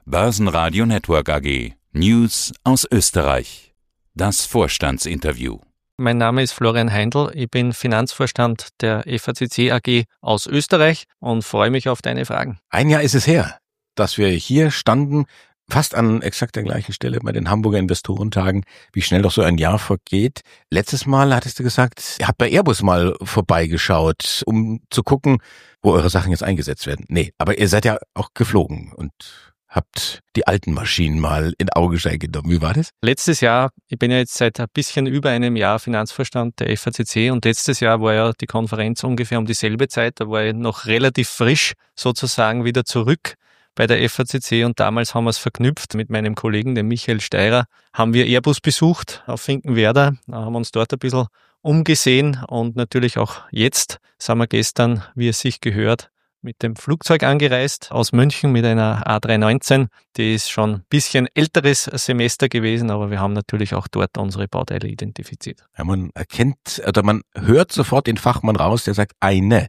Börsenradio Network AG. News aus Österreich. Das Vorstandsinterview. Mein Name ist Florian Heindl, ich bin Finanzvorstand der FACC AG aus Österreich und freue mich auf deine Fragen. Ein Jahr ist es her, dass wir hier standen, fast an exakt der gleichen Stelle bei den Hamburger Investorentagen. Wie schnell doch so ein Jahr vergeht. Letztes Mal hattest du gesagt, ihr habt bei Airbus mal vorbeigeschaut, um zu gucken, wo eure Sachen jetzt eingesetzt werden. Nee, aber ihr seid ja auch geflogen und habt die alten Maschinen mal in Augenschein genommen. Wie war das? Letztes Jahr, ich bin ja jetzt seit ein bisschen über einem Jahr Finanzvorstand der FACC und letztes Jahr war ja die Konferenz ungefähr um dieselbe Zeit, da war ich noch relativ frisch sozusagen wieder zurück bei der FACC und damals haben wir es verknüpft mit meinem Kollegen, dem Michael Steirer, haben wir Airbus besucht auf Finkenwerder, haben uns dort ein bisschen umgesehen und natürlich auch jetzt sind wir gestern, wie es sich gehört, mit dem Flugzeug angereist aus München mit einer A319. Die ist schon ein bisschen älteres Semester gewesen, aber wir haben natürlich auch dort unsere Bauteile identifiziert. Ja, man erkennt oder man hört sofort den Fachmann raus, der sagt eine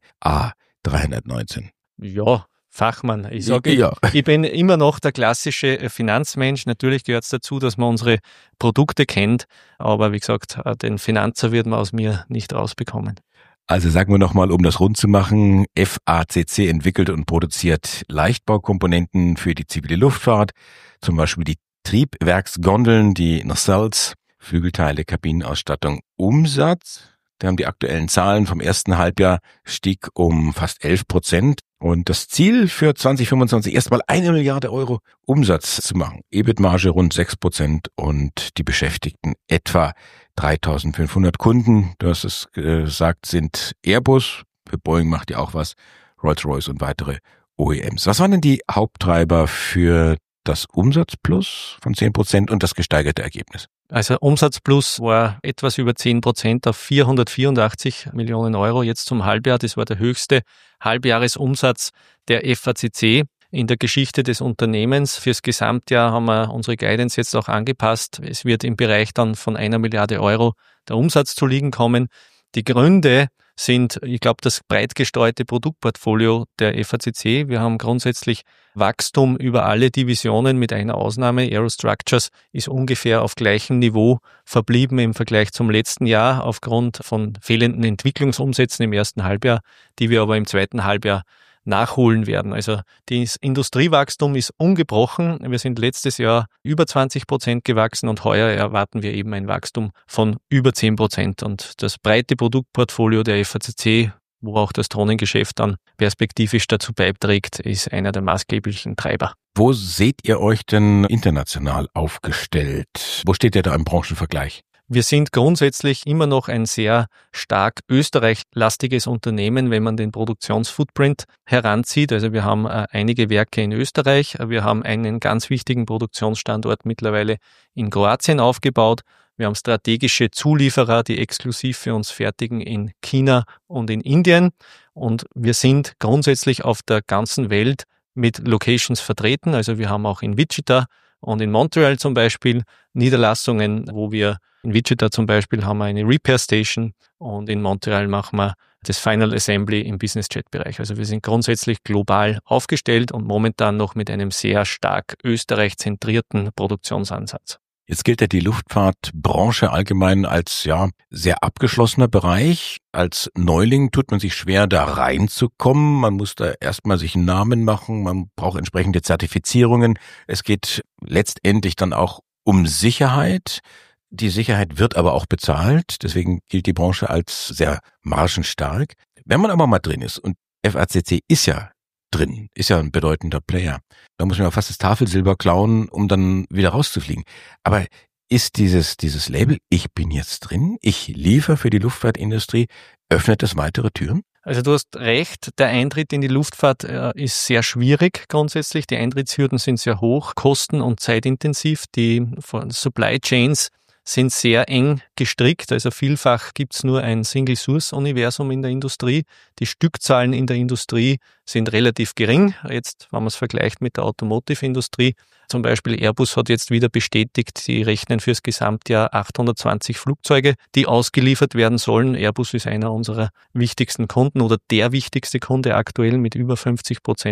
A319. Ja, Fachmann. Ich sage, ich bin immer noch der klassische Finanzmensch. Natürlich gehört es dazu, dass man unsere Produkte kennt, aber wie gesagt, den Finanzer wird man aus mir nicht rausbekommen. Also sagen wir nochmal, um das rund zu machen, FACC entwickelt und produziert Leichtbaukomponenten für die zivile Luftfahrt, zum Beispiel die Triebwerksgondeln, die Nacelles, Flügelteile, Kabinenausstattung, Umsatz. Da haben die aktuellen Zahlen vom ersten Halbjahr stieg um fast 11%. Und das Ziel für 2025 erstmal 1 Milliarde Euro Umsatz zu machen. EBIT-Marge rund 6% und die Beschäftigten etwa 3.500 Kunden. Du hast es gesagt, sind Airbus, für Boeing macht ja auch was, Rolls-Royce und weitere OEMs. Was waren denn die Haupttreiber für das Umsatzplus von 10% und das gesteigerte Ergebnis? Also Umsatzplus war etwas über 10% auf 484 Millionen Euro jetzt zum Halbjahr. Das war der höchste Halbjahresumsatz der FACC in der Geschichte des Unternehmens. Fürs Gesamtjahr haben wir unsere Guidance jetzt auch angepasst. Es wird im Bereich dann von 1 Milliarde Euro der Umsatz zu liegen kommen. Die Gründe sind, ich glaube, das breit gestreute Produktportfolio der FACC. Wir haben grundsätzlich Wachstum über alle Divisionen mit einer Ausnahme. Aerostructures ist ungefähr auf gleichem Niveau verblieben im Vergleich zum letzten Jahr aufgrund von fehlenden Entwicklungsumsätzen im ersten Halbjahr, die wir aber im zweiten Halbjahr nachholen werden. Also das Industriewachstum ist ungebrochen. Wir sind letztes Jahr über 20% gewachsen und heuer erwarten wir eben ein Wachstum von über 10%. Und das breite Produktportfolio der FACC, wo auch das Drohnengeschäft dann perspektivisch dazu beiträgt, ist einer der maßgeblichen Treiber. Wo seht ihr euch denn international aufgestellt? Wo steht ihr da im Branchenvergleich? Wir sind grundsätzlich immer noch ein sehr stark österreichlastiges Unternehmen, wenn man den Produktionsfootprint heranzieht. Also wir haben einige Werke in Österreich, wir haben einen ganz wichtigen Produktionsstandort mittlerweile in Kroatien aufgebaut. Wir haben strategische Zulieferer, die exklusiv für uns fertigen in China und in Indien. Und wir sind grundsätzlich auf der ganzen Welt mit Locations vertreten. Also wir haben auch in Wichita und in Montreal zum Beispiel Niederlassungen, wo wir in Wichita zum Beispiel haben wir eine Repair Station und in Montreal machen wir das Final Assembly im Business Jet Bereich. Also wir sind grundsätzlich global aufgestellt und momentan noch mit einem sehr stark Österreich-zentrierten Produktionsansatz. Jetzt gilt ja die Luftfahrtbranche allgemein als sehr abgeschlossener Bereich. Als Neuling tut man sich schwer, da reinzukommen. Man muss da erstmal sich einen Namen machen. Man braucht entsprechende Zertifizierungen. Es geht letztendlich dann auch um Sicherheit. Die Sicherheit wird aber auch bezahlt. Deswegen gilt die Branche als sehr margenstark. Wenn man aber mal drin ist, und FACC ist ja drin, ist ja ein bedeutender Player. Da muss man ja fast das Tafelsilber klauen, um dann wieder rauszufliegen. Aber ist dieses Label, ich bin jetzt drin, ich liefere für die Luftfahrtindustrie, öffnet das weitere Türen? Also du hast recht, der Eintritt in die Luftfahrt ist sehr schwierig grundsätzlich. Die Eintrittshürden sind sehr hoch, kosten- und zeitintensiv. Die Supply Chains sind sehr eng gestrickt, also vielfach gibt's nur ein Single-Source-Universum in der Industrie. Die Stückzahlen in der Industrie sind relativ gering. Jetzt, wenn man es vergleicht mit der Automotive-Industrie, zum Beispiel Airbus hat jetzt wieder bestätigt, sie rechnen fürs Gesamtjahr 820 Flugzeuge, die ausgeliefert werden sollen. Airbus ist einer unserer wichtigsten Kunden oder der wichtigste Kunde aktuell mit über 50%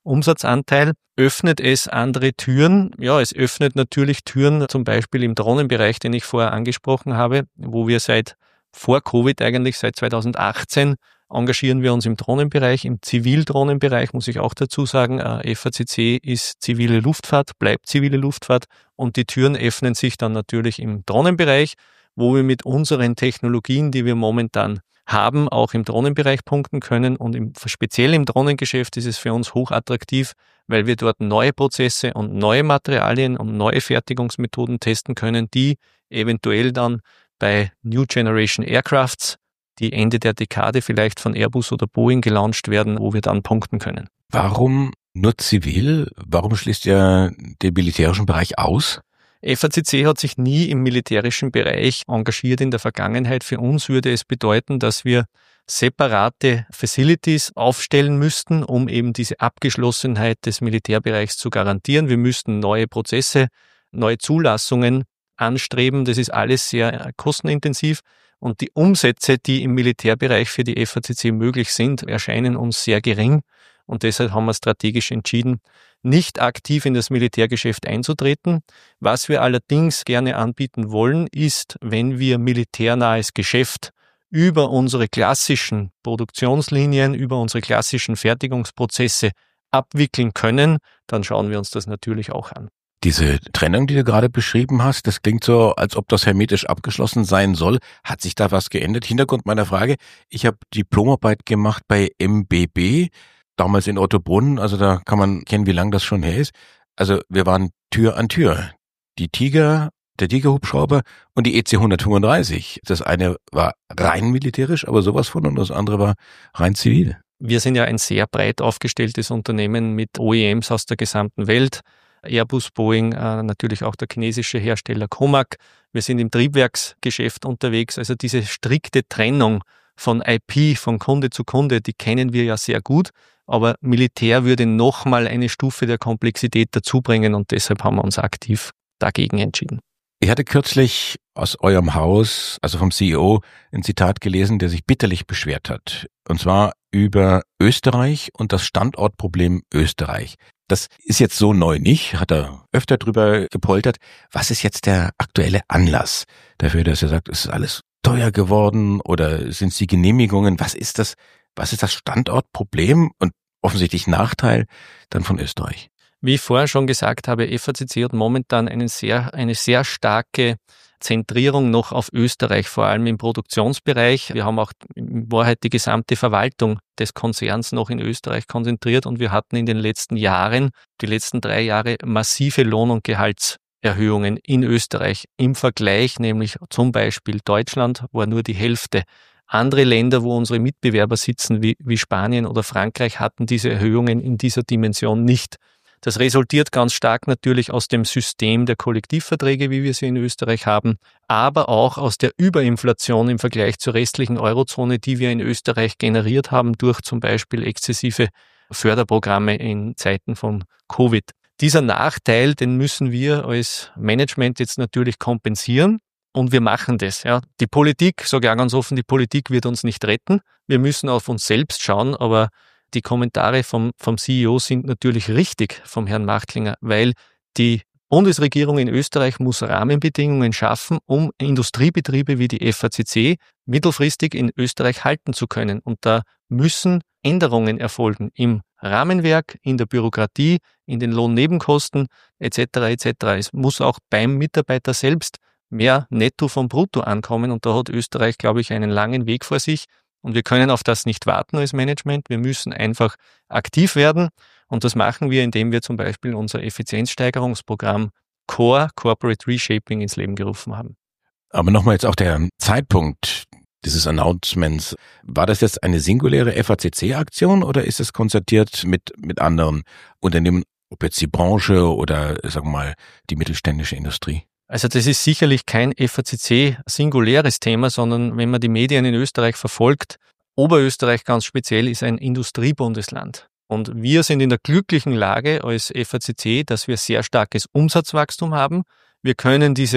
Umsatzanteil. Öffnet es andere Türen? Ja, es öffnet natürlich Türen, zum Beispiel im Drohnenbereich, den ich vorher angesprochen habe, wo wir seit vor Covid eigentlich, seit 2018, engagieren wir uns im Drohnenbereich, im Zivildrohnenbereich, muss ich auch dazu sagen. FACC ist zivile Luftfahrt, bleibt zivile Luftfahrt und die Türen öffnen sich dann natürlich im Drohnenbereich, wo wir mit unseren Technologien, die wir momentan haben, auch im Drohnenbereich punkten können und speziell im Drohnengeschäft ist es für uns hochattraktiv, weil wir dort neue Prozesse und neue Materialien und neue Fertigungsmethoden testen können, die eventuell dann bei New Generation Aircrafts, die Ende der Dekade vielleicht von Airbus oder Boeing gelauncht werden, wo wir dann punkten können. Warum nur zivil? Warum schließt ihr den militärischen Bereich aus? FACC hat sich nie im militärischen Bereich engagiert in der Vergangenheit. Für uns würde es bedeuten, dass wir separate Facilities aufstellen müssten, um eben diese Abgeschlossenheit des Militärbereichs zu garantieren. Wir müssten neue Prozesse, neue Zulassungen anstreben. Das ist alles sehr kostenintensiv. Und die Umsätze, die im Militärbereich für die FACC möglich sind, erscheinen uns sehr gering. Und deshalb haben wir strategisch entschieden, nicht aktiv in das Militärgeschäft einzutreten. Was wir allerdings gerne anbieten wollen, ist, wenn wir militärnahes Geschäft über unsere klassischen Produktionslinien, über unsere klassischen Fertigungsprozesse abwickeln können, dann schauen wir uns das natürlich auch an. Diese Trennung, die du gerade beschrieben hast, das klingt so, als ob das hermetisch abgeschlossen sein soll. Hat sich da was geändert? Hintergrund meiner Frage, ich habe Diplomarbeit gemacht bei MBB, damals in Ottobrunn, also da kann man kennen, wie lange das schon her ist. Also wir waren Tür an Tür. Der Tiger-Hubschrauber und die EC-135. Das eine war rein militärisch, aber sowas von, und das andere war rein zivil. Wir sind ja ein sehr breit aufgestelltes Unternehmen mit OEMs aus der gesamten Welt. Airbus, Boeing, natürlich auch der chinesische Hersteller Comac. Wir sind im Triebwerksgeschäft unterwegs. Also diese strikte Trennung von IP, von Kunde zu Kunde, die kennen wir ja sehr gut. Aber Militär würde nochmal eine Stufe der Komplexität dazubringen und deshalb haben wir uns aktiv dagegen entschieden. Ich hatte kürzlich aus eurem Haus, also vom CEO, ein Zitat gelesen, der sich bitterlich beschwert hat. Und zwar über Österreich und das Standortproblem Österreich. Das ist jetzt so neu nicht, hat er öfter drüber gepoltert. Was ist jetzt der aktuelle Anlass dafür, dass er sagt, es ist alles teuer geworden oder sind es die Genehmigungen? Was ist das Standortproblem und offensichtlich Nachteil dann von Österreich? Wie ich vorher schon gesagt habe, FACC hat momentan eine sehr starke Zentrierung noch auf Österreich, vor allem im Produktionsbereich. Wir haben auch in Wahrheit die gesamte Verwaltung des Konzerns noch in Österreich konzentriert und wir hatten in den letzten Jahren, die letzten 3 Jahre, massive Lohn- und Gehaltserhöhungen in Österreich. Im Vergleich nämlich zum Beispiel Deutschland war nur die Hälfte. Andere Länder, wo unsere Mitbewerber sitzen, wie Spanien oder Frankreich, hatten diese Erhöhungen in dieser Dimension nicht. Das resultiert ganz stark natürlich aus dem System der Kollektivverträge, wie wir sie in Österreich haben, aber auch aus der Überinflation im Vergleich zur restlichen Eurozone, die wir in Österreich generiert haben durch zum Beispiel exzessive Förderprogramme in Zeiten von Covid. Dieser Nachteil, den müssen wir als Management jetzt natürlich kompensieren. Und wir machen das. Ja. Die Politik, sage ich auch ganz offen, die Politik wird uns nicht retten. Wir müssen auf uns selbst schauen, aber die Kommentare vom CEO sind natürlich richtig, vom Herrn Machtlinger, weil die Bundesregierung in Österreich muss Rahmenbedingungen schaffen, um Industriebetriebe wie die FACC mittelfristig in Österreich halten zu können. Und da müssen Änderungen erfolgen im Rahmenwerk, in der Bürokratie, in den Lohnnebenkosten etc. etc. Es muss auch beim Mitarbeiter selbst mehr Netto vom Brutto ankommen und da hat Österreich, glaube ich, einen langen Weg vor sich und wir können auf das nicht warten als Management. Wir müssen einfach aktiv werden und das machen wir, indem wir zum Beispiel unser Effizienzsteigerungsprogramm CORE, Corporate Reshaping, ins Leben gerufen haben. Aber nochmal jetzt auch der Zeitpunkt dieses Announcements. War das jetzt eine singuläre FACC-Aktion oder ist es konzertiert mit anderen Unternehmen, ob jetzt die Branche oder, sagen wir mal, die mittelständische Industrie? Also das ist sicherlich kein FACC-singuläres Thema, sondern wenn man die Medien in Österreich verfolgt, Oberösterreich ganz speziell ist ein Industriebundesland. Und wir sind in der glücklichen Lage als FACC, dass wir sehr starkes Umsatzwachstum haben. Wir können diese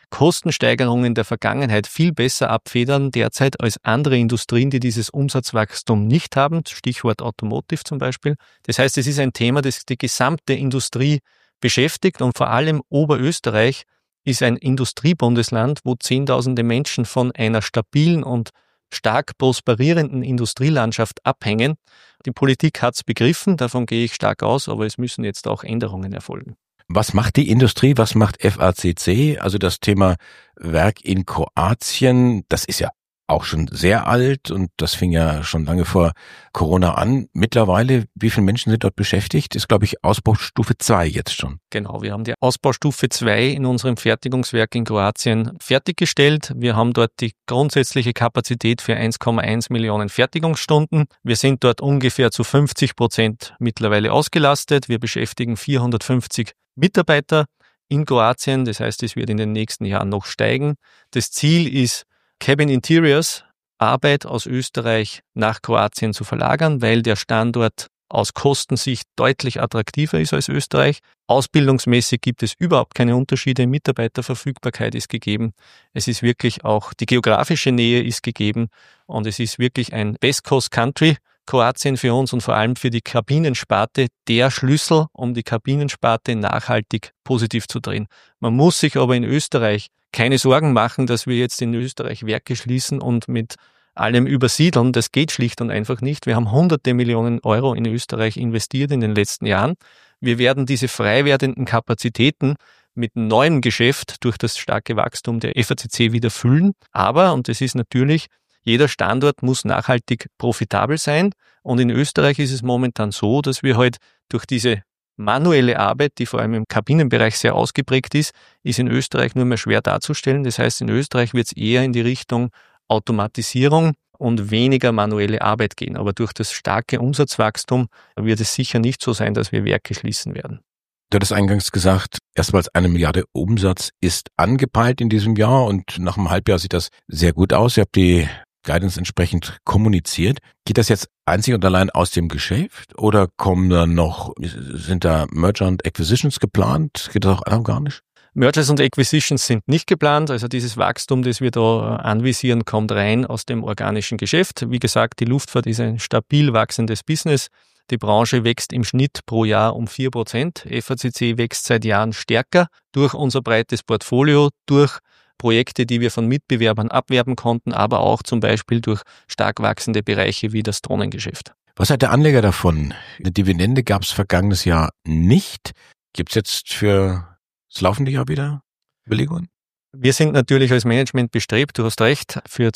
Kostensteigerungen der Vergangenheit viel besser abfedern derzeit als andere Industrien, die dieses Umsatzwachstum nicht haben. Stichwort Automotive zum Beispiel. Das heißt, es ist ein Thema, das die gesamte Industrie beschäftigt und vor allem Oberösterreich ist ein Industriebundesland, wo Zehntausende Menschen von einer stabilen und stark prosperierenden Industrielandschaft abhängen. Die Politik hat es begriffen, davon gehe ich stark aus, aber es müssen jetzt auch Änderungen erfolgen. Was macht die Industrie? Was macht FACC? Also das Thema Werk in Kroatien, das ist ja auch schon sehr alt und das fing ja schon lange vor Corona an. Mittlerweile, wie viele Menschen sind dort beschäftigt? Ist, glaube ich, Ausbaustufe 2 jetzt schon. Genau, wir haben die Ausbaustufe 2 in unserem Fertigungswerk in Kroatien fertiggestellt. Wir haben dort die grundsätzliche Kapazität für 1,1 Millionen Fertigungsstunden. Wir sind dort ungefähr zu 50% mittlerweile ausgelastet. Wir beschäftigen 450 Mitarbeiter in Kroatien. Das heißt, es wird in den nächsten Jahren noch steigen. Das Ziel ist, Cabin Interiors Arbeit aus Österreich nach Kroatien zu verlagern, weil der Standort aus Kostensicht deutlich attraktiver ist als Österreich. Ausbildungsmäßig gibt es überhaupt keine Unterschiede. Mitarbeiterverfügbarkeit ist gegeben. Es ist wirklich auch die geografische Nähe ist gegeben und es ist wirklich ein Best-Cost-Country. Kroatien für uns und vor allem für die Kabinensparte der Schlüssel, um die Kabinensparte nachhaltig positiv zu drehen. Man muss sich aber in Österreich keine Sorgen machen, dass wir jetzt in Österreich Werke schließen und mit allem übersiedeln. Das geht schlicht und einfach nicht. Wir haben hunderte Millionen Euro in Österreich investiert in den letzten Jahren. Wir werden diese frei werdenden Kapazitäten mit neuem Geschäft durch das starke Wachstum der FACC wieder füllen. Aber, und das ist natürlich, jeder Standort muss nachhaltig profitabel sein. Und in Österreich ist es momentan so, dass wir halt durch diese manuelle Arbeit, die vor allem im Kabinenbereich sehr ausgeprägt ist in Österreich nur mehr schwer darzustellen. Das heißt, in Österreich wird es eher in die Richtung Automatisierung und weniger manuelle Arbeit gehen. Aber durch das starke Umsatzwachstum wird es sicher nicht so sein, dass wir Werke schließen werden. Du hattest eingangs gesagt, erstmals 1 Milliarde Umsatz ist angepeilt in diesem Jahr und nach einem Halbjahr sieht das sehr gut aus. Ihr habt die Guidance entsprechend kommuniziert. Geht das jetzt einzig und allein aus dem Geschäft oder sind da Merger und Acquisitions geplant? Geht das auch anorganisch? Mergers und Acquisitions sind nicht geplant. Also dieses Wachstum, das wir da anvisieren, kommt rein aus dem organischen Geschäft. Wie gesagt, die Luftfahrt ist ein stabil wachsendes Business. Die Branche wächst im Schnitt pro Jahr um 4%. FACC wächst seit Jahren stärker durch unser breites Portfolio, durch Projekte, die wir von Mitbewerbern abwerben konnten, aber auch zum Beispiel durch stark wachsende Bereiche wie das Drohnengeschäft. Was hat der Anleger davon? Eine Dividende gab es vergangenes Jahr nicht. Gibt es jetzt für das laufende Jahr wieder Überlegungen? Wir sind natürlich als Management bestrebt, du hast recht, für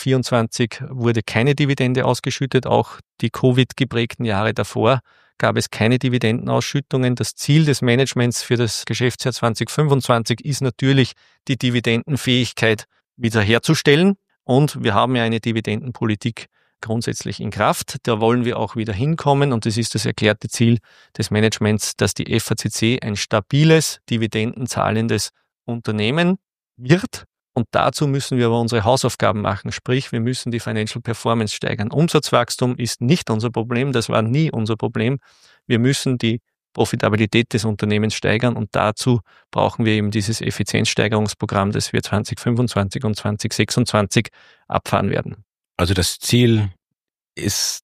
2024 wurde keine Dividende ausgeschüttet, auch die Covid-geprägten Jahre davor gab es keine Dividendenausschüttungen. Das Ziel des Managements für das Geschäftsjahr 2025 ist natürlich, die Dividendenfähigkeit wiederherzustellen. Und wir haben ja eine Dividendenpolitik grundsätzlich in Kraft. Da wollen wir auch wieder hinkommen. Und das ist das erklärte Ziel des Managements, dass die FACC ein stabiles, dividendenzahlendes Unternehmen wird. Und dazu müssen wir aber unsere Hausaufgaben machen. Sprich, wir müssen die Financial Performance steigern. Umsatzwachstum ist nicht unser Problem. Das war nie unser Problem. Wir müssen die Profitabilität des Unternehmens steigern. Und dazu brauchen wir eben dieses Effizienzsteigerungsprogramm, das wir 2025 und 2026 abfahren werden. Also das Ziel ist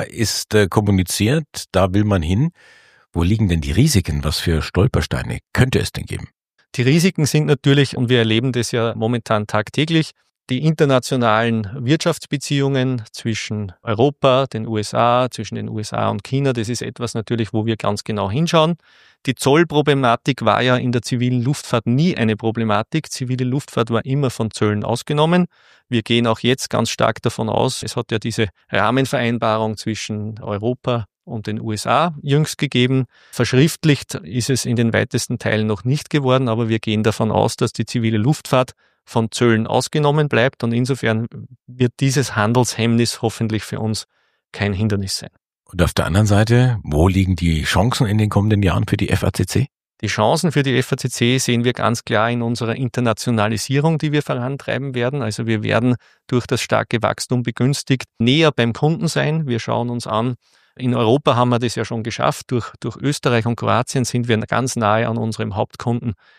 kommuniziert. Da will man hin. Wo liegen denn die Risiken? Was für Stolpersteine könnte es denn geben? Die Risiken sind natürlich, und wir erleben das ja momentan tagtäglich, die internationalen Wirtschaftsbeziehungen zwischen Europa, den USA, zwischen den USA und China. Das ist etwas natürlich, wo wir ganz genau hinschauen. Die Zollproblematik war ja in der zivilen Luftfahrt nie eine Problematik. Zivile Luftfahrt war immer von Zöllen ausgenommen. Wir gehen auch jetzt ganz stark davon aus, es hat ja diese Rahmenvereinbarung zwischen Europa und den USA jüngst gegeben. Verschriftlicht ist es in den weitesten Teilen noch nicht geworden, aber wir gehen davon aus, dass die zivile Luftfahrt von Zöllen ausgenommen bleibt und insofern wird dieses Handelshemmnis hoffentlich für uns kein Hindernis sein. Und auf der anderen Seite, wo liegen die Chancen in den kommenden Jahren für die FACC? Die Chancen für die FACC sehen wir ganz klar in unserer Internationalisierung, die wir vorantreiben werden. Also wir werden durch das starke Wachstum begünstigt näher beim Kunden sein. Wir schauen uns an, in Europa haben wir das ja schon geschafft. Durch Österreich und Kroatien sind wir ganz nahe an unserem Hauptkunden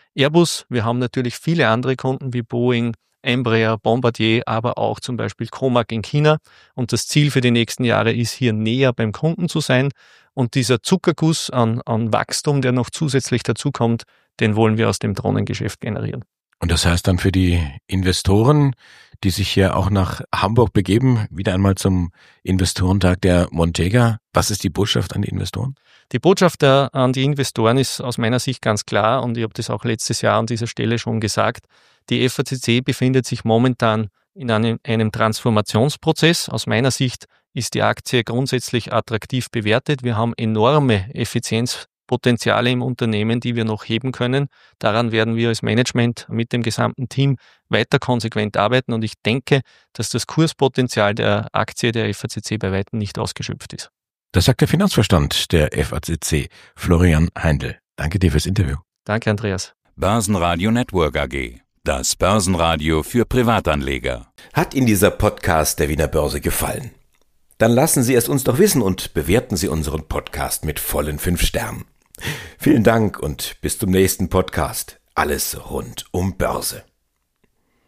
Airbus. Wir haben natürlich viele andere Kunden wie Boeing, Embraer, Bombardier, aber auch zum Beispiel Comac in China. Und das Ziel für die nächsten Jahre ist, hier näher beim Kunden zu sein. Und dieser Zuckerguss an Wachstum, der noch zusätzlich dazukommt, den wollen wir aus dem Drohnengeschäft generieren. Und das heißt dann für die Investoren, die sich hier auch nach Hamburg begeben, wieder einmal zum Investorentag der Montega. Was ist die Botschaft an die Investoren? Die Botschaft an die Investoren ist aus meiner Sicht ganz klar und ich habe das auch letztes Jahr an dieser Stelle schon gesagt. Die FACC befindet sich momentan in einem Transformationsprozess. Aus meiner Sicht ist die Aktie grundsätzlich attraktiv bewertet. Wir haben enorme Effizienzpotenziale im Unternehmen, die wir noch heben können. Daran werden wir als Management mit dem gesamten Team weiter konsequent arbeiten und ich denke, dass das Kurspotenzial der Aktie der FACC bei weitem nicht ausgeschöpft ist. Das sagt der Finanzvorstand der FACC, Florian Heindl. Danke dir fürs Interview. Danke, Andreas. Börsenradio Network AG. Das Börsenradio für Privatanleger. Hat Ihnen dieser Podcast der Wiener Börse gefallen? Dann lassen Sie es uns doch wissen und bewerten Sie unseren Podcast mit vollen 5 Sternen. Vielen Dank und bis zum nächsten Podcast. Alles rund um Börse.